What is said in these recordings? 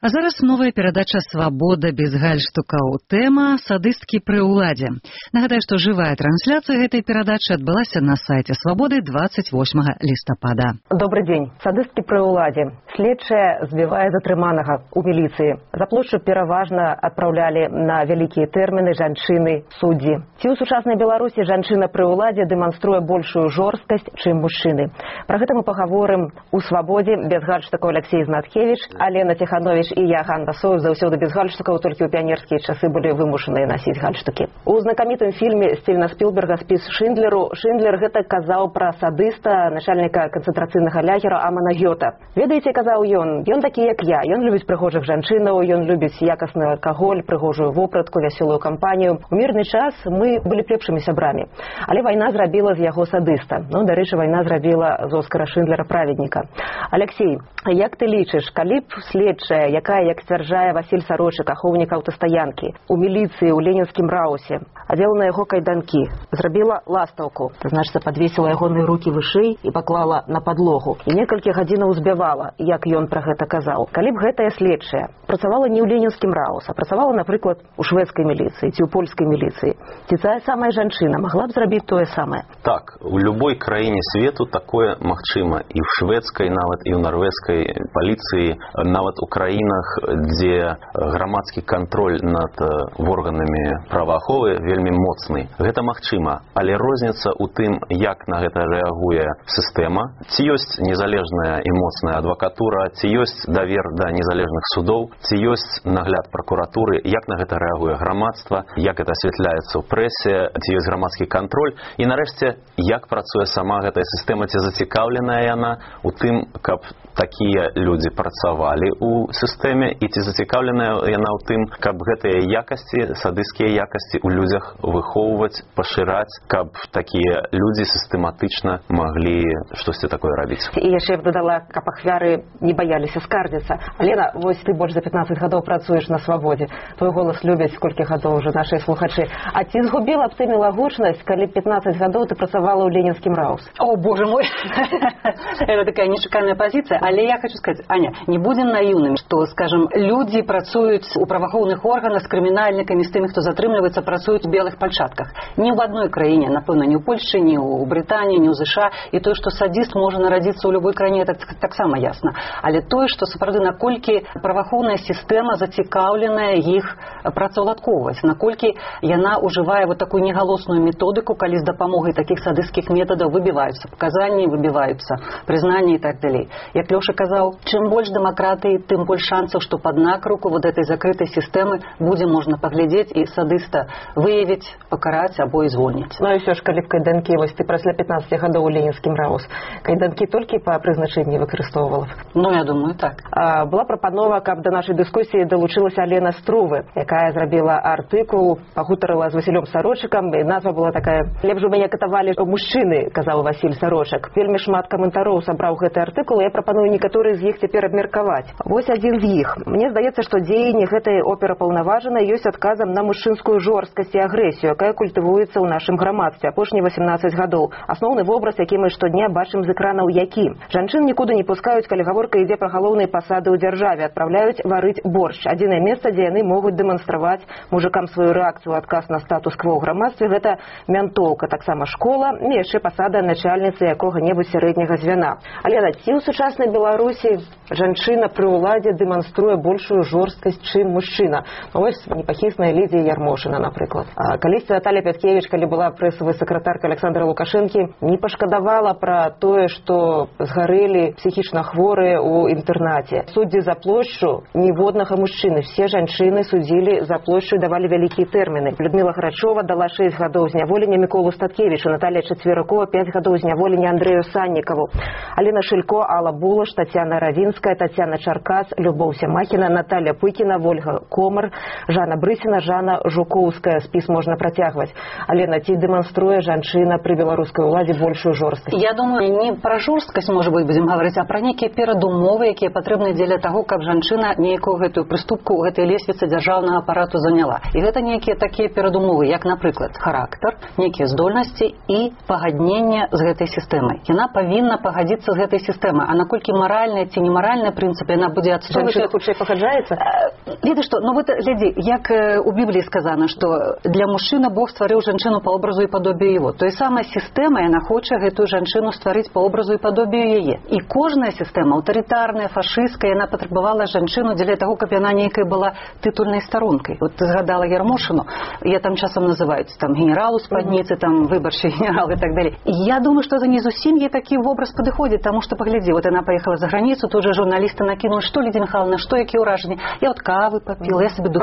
А зараз новая перадача «Свабода без гальштукаў». Тэма «Садысткі пры ўладзе». Нагадаю, што жывая трансляцыя гэтай перадачы адбылася на сайце «Свабоды» 28 лістапада. Добрый дзень. Садысткі пры ўладзе. Следчая збівае затрыманага ў міліцыі. За плошчу пераважна адпраўлялі на вялікія тэрміны жанчыны, суддзі. Ці ў сучаснай Беларусі жанчына пры ўладзе дэманструе большую жорсткасць, чым мужчыны. Пра гэта мы пагаворым у «Свабодзе» без гальштукаў Алексей Знатхевич, Алена Тиханович і я, Ганна Соев, заўсёды без гальштукаў, толькі ў піянерскія часы былі вымушаныя насіць гальштукі. У знакамітым фільме Стівена Спілберга «Спіс Шиндлеру» Шиндлер гэта казаў пра садыста, начальніка канцэнтрацыйнага лагера Амана Гёта. Ведаеце, казаў ён такі, як я. Ён любіць прыгожых жанчынаў, ён любіць якасны алкаголь, прыгожую вопратку, вясёлую кампанію. У мірны час мы былі лепшымі сябрамі. Але вайна зрабіла з яго садыста. Ну, дарэчы, вайна зрабіла з Оскара Шиндлера праведніка. Алексей, як ты лічыш, калі б следчая, якая, як сцвярджае Васіль Сарочык, ахоўнік аўтастаянкі, у міліцыі ў ленінскім раусе, адзела на яго кайданкі, зрабіла ластаўку, то значыцца падвесіла ягоныя рукі вышэй і паклала на падлогу, і некалькі гадзінаў збявала, як ён пра гэта казаў. Калі б гэтая следчая працавала не ў ленінскім раусе, а працавала, напрыклад, у шведскай міліцыі ці ў польскай міліцыі, ці тая самая жанчына могла б зрабіць тое самае? Так, у любой краіне свету такое магчыма, і ў шведскай нават, і ў нарвежскай паліцыі, нават у краінах, дзе грамадскі кантроль над органамі правааховы вельмі моцны. Гэта магчыма, але розніца ў тым, як на гэта рэагуе сістэма, ці ёсць незалежная і моцная адвакатура, ці ёсць давер да незалежных судоў, ці ёсць нагляд пракуратуры, як на гэта рэагуе грамадства, як гэта асвятляецца ў прэсе, ці ёсць грамадскі кантроль, і нарэшце, як працуе сама гэтая сістэма, ці зацікаўленая яна у тым, каб такія людзі працавалі ў сістэме, і ці зацікаўленая яна ў тым, каб гэтыя якасці, садысцкія якасці ў людзях выхоўваць, пашыраць, каб такія людзі сістэматычна маглі штосьці такое рабіць. І яшчэ б дадала, каб ахвяры не баяліся скардзіцца. Алена, вось ты больш за 15 гадоў працуеш на «Свабодзе». Твой голас любяць колькі гадоў уже нашыя слухачы. А ці згубіла б ты мілагучнасць, калі 15 гадоў ты працавала ў ленінскім раусе? О, боже мой! Это такая нешикарная позиция. Але я хочу сказать, Аня, не будем наивными, что, скажем, люди працуюць у праваахоўных органах з крымінальнікамі, з тымі, хто затрымліваецца, працуюць у белых пальчатках. Ні ў адной краіне, напэўна, ні ў Польшчы, ні ў Брытаніі, ні ў ЗША. І тое, што садзіст можа нарадзіцца ў любой краіне, таксама ясна. Але тое, што сапраўды, наколькі праваахоўная сістэма зацікаўленая іх працаўладкоўваць, наколькі яна ўжывае вот такую негалосную методыку, калі з дапамогай такіх садысцкіх метадаў выбіваюцца паказанні, выбіваюцца прызнанні і так далей. Як Лёша казаў, чым больш дэмакратыі, тым больш шансаў, што пад накруку вот этой закрытай сістэмы будзе можна паглядзець і садыста выявіць, пакараць або і звольніць. Ну і ўсё ж, калі б кайданкі, вось ты прасля 15 гадоў у ленінскім раусе, кайданкі толькі па прызначэнні выкарыстоўвала? Ну, я думаю, так. Была прапанова, каб да нашай дыскусіі далучылася Алена Струвы, якая зрабіла артыкул, пагутарыла з Васілём Сарочыкам, і назва была такая «Лепш бы мяне катавалі мужчыны», казаў Васіль Сарочык. Вельмі шмат каментароў сабраў гэты артыкул, я прапаную некаторыя з іх цяпер абмеркаваць. Вось адзін з іх. Мне здаецца, што дзеянні гэтай операпаўнаважанай ёсць адказам на мужчынскую жорсткасць і агрэсію, якая культывуецца ў нашым грамадстве апошнія 18 гадоў. Асноўны вобраз, які мы штодня бачым з экранаў, які. Жанчын нікуды не пускаюць, калі гаворка ідзе пра галоўныя пасады ў дзяржаве, адпраўляюць варыць боршч. Адзінае месца, дзе яны могуць дэманстраваць мужыкам сваю рэакцыю, адказ на статус-кво ў грамадстве, гэта мянтоўка, таксама школа, і яшчэ пасада начальніцы якога-небудзь сярэдняга звяна. Алена, ці ў сучаснай Беларусі жанчына пры ўладзе дэманструе большую жорсткасць, чым мужчына? Ну, вось непахісная Лідія Ярмошына, напрыклад. Калісьці Наталья Пяткевіч, калі была прэсавай сакратаркай Александра Лукашэнкі, не пашкадавала пра тое, што згарэлі псіхічна хворыя ў інтэрнаце. Суддзі за плошчу ніводнага мужчыны. Все жанчыны судзілі за плошчу і давалі вялікія тэрміны. Людмила Грачова дала 6 гадоў зняволення Міколу Статкевічу, Наталья Чацверакова 5 гадоў зняволення Андрэю Саннікаву, Алена Шилько, Алла Булаш, Татьяна Равинская, Татьяна Чаркас, Любовь Сямахина, Наталья Пыкина, Вольга Комар, Жанна Брысіна, Жанна Жукоўская. Спіс можна працягваць. Алена, ці дэманструе жанчына пры беларускай уладзе большую жорсткасць? Я думаю, не пра жорсткасць, можа быць, будзем гаварыць, а пра нейкія перадумовы, якія патрэбны дзеля таго, каб жанчына нейкую гэтую прыступку ў гэтай лесвіцы дзяржаўнага апарату заняла. І гэта нейкія такія перадумовы, як, напрыклад, характар, нейкія здольнасці і пагадненне з гэтай сістэмай. Яна павінна пагадзіцца з гэтай сістэмай. А наколькі маральныя ці немаральныя прынцыпы яна будзе адстойваць, мужчына хутчэй пагаджаецца? Ведаеш што, ну вот глядзі, як у Бібліі сказана, што для мужчына Бог стварыў жанчыну па образу і падобію его. Тое самая сістэма, яна хоча гэтую жанчыну стварыць па образу і падобію яе. І кожная сістэма, аўтарытарная, фашысцкая, яна патрабавала жанчыну дзеля таго, каб яна нейкая была тытульнай старонкай. Вот ты згадала Ярмошыну, я там часам называюць там генерал у спадніцы, там выбарчы генерал і так далее. І я думаю, што за не зусім ей такі вобраз падыходзіць, таму што паглядзі, вот яна паехала за граніцу, тут же журналісты накінули, што Лідія Михайловна, што якія ўражанні? Я вот кавы папіла, я сабе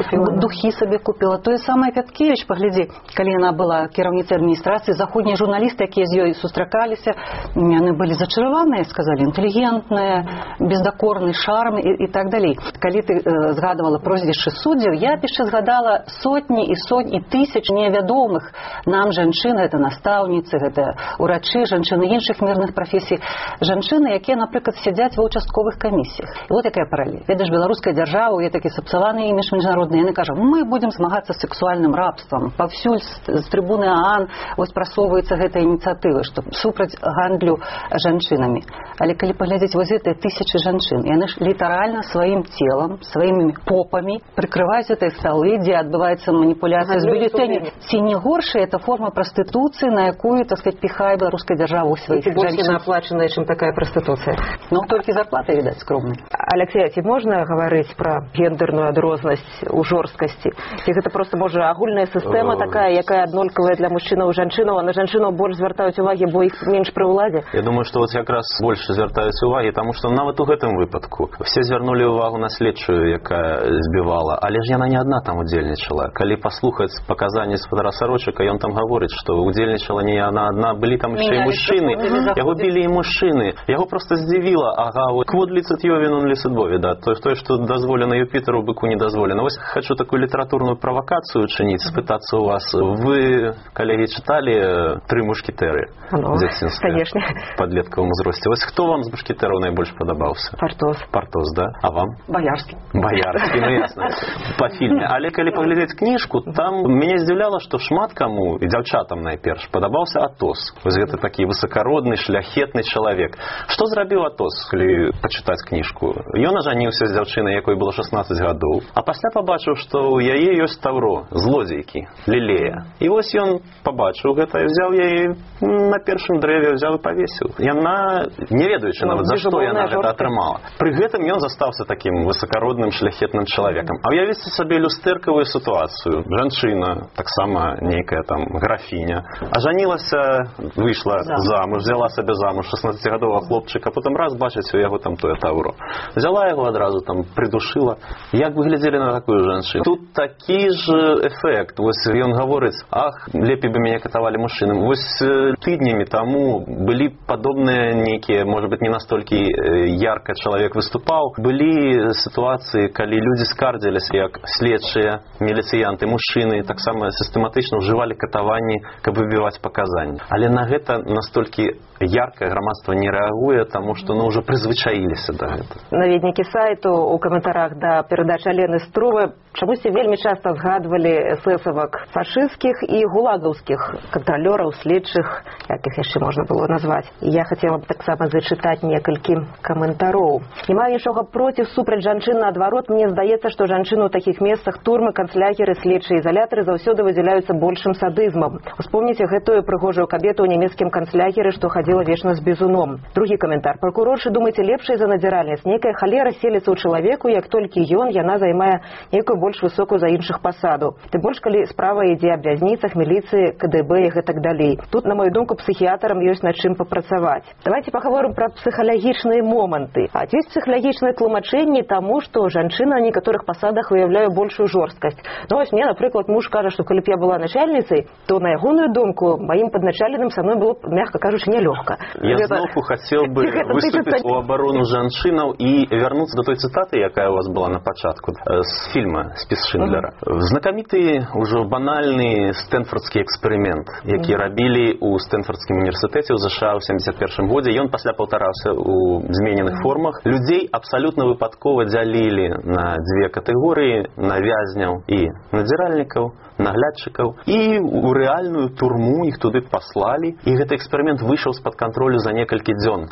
духі сабе купила. Тое самае Пяткевіч, паглядзі, калі яна была кіраўніцай адміністрацыі, заходнія журналісты, якія з ёй сустракаліся, яны былі зачараваныя, сказалі, інтэлігентная, бездакорны шарм і так далей. Калі ты згадывала прозвішчы суддзяў, я яшчэ згадала сотні і сотні тысяч невядомых нам жанчын, гэта настаўніцы, гэта урачы, жанчыны іншых мірных прафесій, жанчыны, якія, напрыклад, сядзяць ва ўчастковых камісіях. І вот якая паралель. Ведаеш, беларуская дзяржава, є такі сапсаваны імідж міжнародны, яны кажуць, мы будзем змагацца з сексуальным рабствам. Паўсюль з трыбуны ААН вось прасоўваецца гэта ініцыятыва, што супраць гандлю жанчынамі. Але калі паглядзець вось гэтыя тысячы жанчын, яны ж літаральна сваім целам, сваімі попамі прыкрываюць гэтыя сталы, дзе адбываецца маніпуляцыя з бюлетэнем. Ці не горшая это форма прастытуцыі, на якую, так сказать, піхае беларуская дзяржава ў сваіх жанчын? Больш аплачаная, чым такая прастытуцыя. Ну, толькі зарплата, відаць, скромная. Алексей, ці можна гаварыць пра гендерную адрознасць у жорсткасці? Ці гэта проста, можа, агульная сістэма такая, якая аднолькавая для мужчынаў і жанчынаў, а на жанчынаў больш звяртаюць увагі, бо іх менш пры ўладзе? Я думаю, што вот якраз больш звяртаюць увагі, таму што нават у гэтым выпадку все звярнулі ўвагу на следчую, якая збівала, але ж яна не адна там удзельнічала. Калі паслухаць паказанні спадара Сарочыка, ён там гаворыць, што удзельнічала не яна адна, былі там яшчэ і мужчыны. Яго білі і мужчыны. Яго проста здзівіла, ага, вот квод лицет Йовин, он лицет Бови, да. То, што дазволено Юпітеру, быку не дазволено. Вось хочу такую літаратурную правакацыю чыніць, спытацца у вас. Вы, калегі, чыталі «Тры мушкетэры» в дзяцінстве? Конечно. В падлеткавым узросце. Вось хто вам з мушкетэраў найбольш падабаўся? Партос. Партос, да? А вам? Баярскі. Баярскі, ну ясна. Па фільме. Але калі паглядзець кніжку, там мяне здзіўляла, што шмат каму, і дзяўчатам найперш, падабаўся Атос. Вось гэта такі высакародны, шляхетны чалавек. Што зрабіў Атос, калі пачытаць кніжку? Ён ажаніўся з дзяўчынай, якой было 16 гадоў, а пасля пабачыў, што ў яе ёсць таўро, злодзейкі, Лілея. І вось ён пабачыў гэта, взяў яе на першым дрэве, взяў і павесіў. Яна, не ведаючы нават, за што яна гэта атрымала. Пры гэтым ён застаўся такім высакародным, шляхетным чалавекам. А ўявіце сабе люстэркавую сітуацыю. Жанчына, таксама нейкая там графіня, ажанілася, выйшла замуж, взяла сабе замуж 16-гадовага хлопчыка, потым раз бачыць у яго там тое таўро. Взяла яго адразу там придушила. Як вы глядзелі на такую жанчыну? Тут такі ж эфект. Вось ён гаворыць, ах, лепей бы мяне катавалі мужчынам. Вось тыднямі таму былі падобныя нейкія, может быть, не настолькі ярка чалавек выступаў. Былі сітуацыі, калі людзі скардзіліся, як следчыя, міліцыянты, мужчыны, таксама сістэматычна ўжывалі катаванні, каб выбіваць паказанні. Але на гэта настолькі яркае грамадства не рэагуе, таму што ўжо прызвычаіліся да гэтага. Наведнікі сайту у каментарах да перадачы Алены Струвы чамусьці вельмі часта згадвалі эсэсавак фашысцкіх і гулагаўскіх кантралёраў, следчых, як іх яшчэ можна было назваць. І я хацела б таксама зачытаць некалькі каментароў. Не маю нічога проці супраць жанчын, наадварот, мне здаецца, што жанчыны ў такіх месцах, турмы, канцлягеры, следчыя изалятары заўсёды выдзяляюцца большым садызмам. Успомніце гэтую прыгожую кабету ў нямецкім канцлягеры, што хадзіла вечна з бізуном. Другі каментар. Пракуроршы, думаеце, лепшай за надзіральніц. Нейкая халера селіцца ў чалавеку, як толькі ён, яна займае нейкую больш высокую за іншых пасаду. Тым больш, калі справа ідзе аб вязніцах, міліцыі, КДБ і гэтак далей. Тут, на мою думку, псіхіятрам ёсць над чым папрацаваць. Давайте пагаворым пра псіхалагічныя моманты. А ёсць псіхалагічныя тлумачэнні таму, што жанчына на некаторых пасадах выяўляе большую жорсткасць. Ну, вось мне, напрыклад, муж кажа, што калі б я была начальніцай, то на ягоную думку маім падначаленым са мной было, мягка кажучы, нялёгка. Я зноўку хацеў бы выступіць у абарону жанчынаў і вярнуцца до той цытаты, якая у вас была на пачатку з фільма «Спіс Шиндлера». Знакаміты, ужо банальны стэнфордскі эксперымент, які рабілі ў Стэнфордскім універсітэце ў ЗША ў 71 годзе. Ён пасля паўтараўся ў змененых формах. Людзей абсалютна выпадкова дзялілі на дзве катэгорыі, на вязняў і надзіральнікаў, наглядчыкаў, і ў рэальную турму іх туды паслалі, і гэты эксперымент выйшаў з-пад кантролю за некалькі дзён.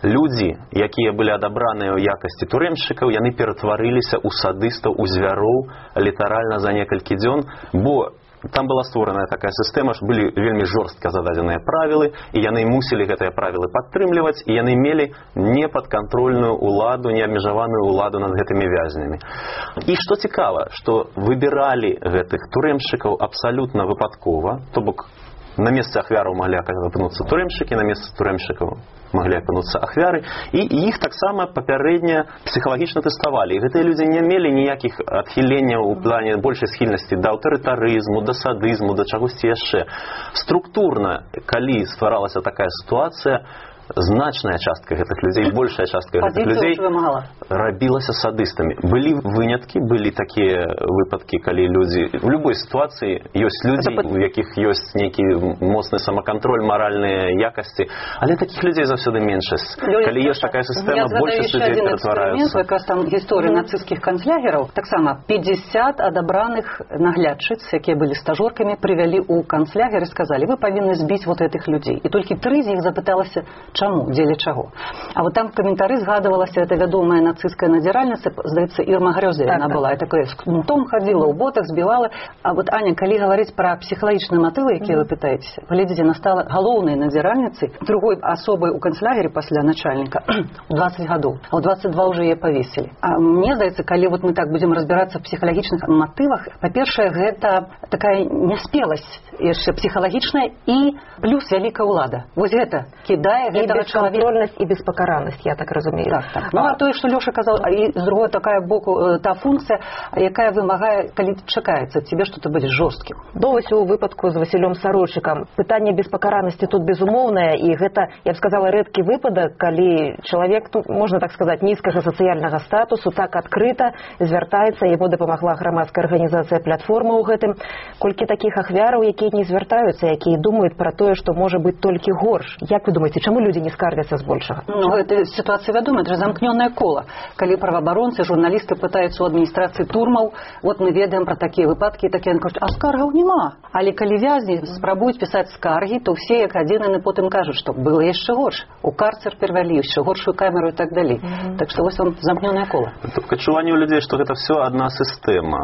людзі, якія былі адабраныя ў якасці турэмшчыкаў, яны ператварыліся ў садыстаў, у звяроў літаральна за некалькі дзён, бо там была створаная такая сістэма, што былі вельмі жорстка зададзеныя правілы, і яны мусілі гэтыя правілы падтрымліваць, і яны мелі непадкантрольную ўладу, неабмежаваную ўладу над гэтымі вязнямі. І што цікава, што выбіралі гэтых турэмшчыкаў абсалютна выпадкова, то бок на месцы ахвяраў маглі апынуцца турэмшчыкі, на месцы турэмшчыкаў маглі апынуцца ахвяры, і іх таксама папярэдне псіхалагічна тэставалі. І гэтыя людзі не мелі ніякіх адхіленняў у плане большай схільнасці да аўтарытарызму, да садызму, да чагосьці яшчэ. Структурна, калі стваралася такая сітуацыя, значная частка гэтых людзей, большая частка гэтых людзей рабілася садыстамі. Былі выняткі, былі такія выпадкі, калі людзі... В любой сітуацыі ёсць людзі, у якіх ёсць нейкі моцны самакантроль, маральныя якасці, але такіх людзей заўсёды меншасць. Калі ёсць такая сістэма, большасць людзей ператвараюцца. Якраз там гісторыя нацысцкіх канцлягераў, таксама 50 адабраных наглядчыц, якія былі стажёркамі, прывялі ў канцлягер і сказалі: вы павінны збіць вот гэтых людзей. І толькі 3 з іх запыталася, чаму, дзеля чаго. А вот там в каментары згадывалася эта вядомая нацистская надзіральніца, здаецца, Ірма Грёза, яна была, і такая з кнутом хадзіла, у ботах збівала. А вот, Аня, калі гаварыць пра псіхалагічныя матывы, якія вы пытаецеся, глядзіце, яна стала галоўнай надзіральніцай, другой асобай у канцлягеры пасля начальніка у 20 гадоў, а ў 22 ўжо яе павесілі. А мне здаецца, калі вот мы так будзем разбірацца в псіхалагічных матывах, па-першае, гэта такая няспеласць яшчэ псіхалагічная і плюс вялікая ўлада. Вось гэта кідае гэтага чалавека. І беспакаранасць, я так разумею. Так. Ну, а тое, што Лёша казаў, і з другой такая боку, та функція, якая вымагае, калі чакаецца ад цябе, што ты будзеш жорсткім. Вось у выпадку з Васілём Сарочыкам пытанне беспакаранасці тут безумоўнае, і гэта, я б сказала, рэдкі выпадак, калі чалавек, тут, можна так сказаць, нізкага сацыяльнага статусу так адкрыта звяртаецца, яму дапамагла грамадская арганізацыя «Платформа» ў гэтым. Колькі такіх ахвяраў, якія не звяртаюцца, якія думаюць пра тое, што можа быць толькі горш. Як вы думаеце, чаму людзі не скардзяцца збольшага? Ну, гэта сітуацыя вядомая, это замкнёнае кола. Калі праваабаронцы, журналісты пытаюцца ў адміністрацыі турмаў, вот мы ведаем пра такія выпадкі, такія кажуць, а скаргаў няма. Але калі вязні спрабуюць пісаць скаргі, то ўсе як адзін яны потым кажуць, што было яшчэ горш. У карцер перавялі, яшчэ горшую камеру і так далей. Так што вось вам замкнёнае кола. Адчуванне ў людзей, што гэта все адна сістэма,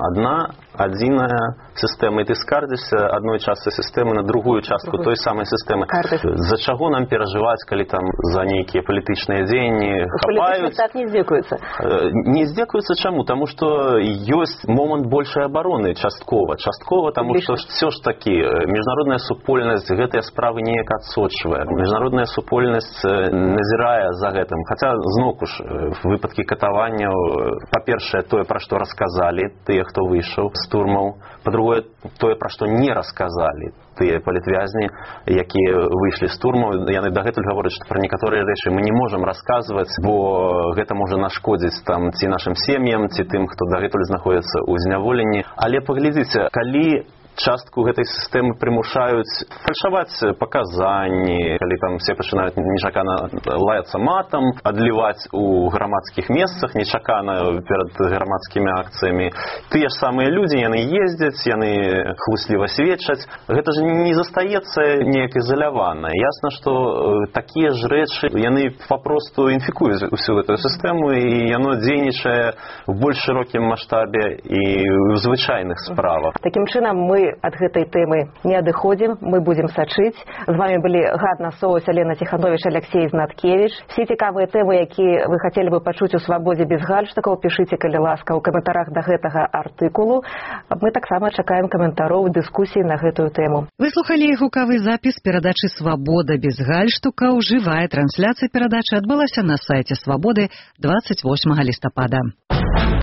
адзіная сістэма, і ты скардзішся адной частцы сістэмы на другую частку той самай сістэмы. За чаго нам перажываць, калі там за нейкія палітычныя дзеянні хапаюць? Так не здзекуюцца. Не здзекуюцца чаму? Таму што ёсць момант большай абароны часткова. Часткова, таму што все ж такі міжнародная супольнасць гэтыя справы неяк адсочвае. Міжнародная супольнасць назірае за гэтым. Хаця, зноўку ж, выпадкі катаванняў, па-першае, тое, пра што расказалі тыя, хто выйшаў з турмаў. Па-другое, тое, пра што не расказалі тыя палітвязні, якія выйшлі з турмаў. Яны дагэтуль гавораць, што пра некаторыя рэчы мы не можам расказваць, бо гэта можа нашкодзіць там ці нашым сем'ям, ці тым, хто дагэтуль знаходзіцца ў зняволенні. Але паглядзіце, калі частку гэтай сістэмы прымушаюць фальшаваць паказанні, калі там все пачынаюць нечакана лаяцца матам, адліваць у грамадскіх месцах нечакана перад грамадскімі акцыямі. Тыя ж самыя людзі, яны ездзяць, яны хлусліва сведчаць. Гэта ж не застаецца неяк ізалявана. Ясна, што такія ж рэчы, яны папросту інфікуюць усю гэтую сістэму, і яно дзейнічае в больш шырокім маштабе і ў звычайных справах. Такім чынам, мы ад гэтай тэмы не адыходзім, мы будзем сачыць. З вами былі Гадна Соус, Алена Ціхановіч, Алексей Знаткевіч. Все цікавыя тэмы, якія вы хацелі бы пачуць у «Свабодзе без гальштукаў», пішыце, калі ласка, ў каментарах да гэтага артыкулу. Мы таксама чакаем каментароў, дыскусій на гэтую тэму. Вы слухалі гукавы запіс перадачы «Свабода без гальштукаў». Жывая трансляцыя перадачы адбылася на сайце «Свабоды» 28 лістапада.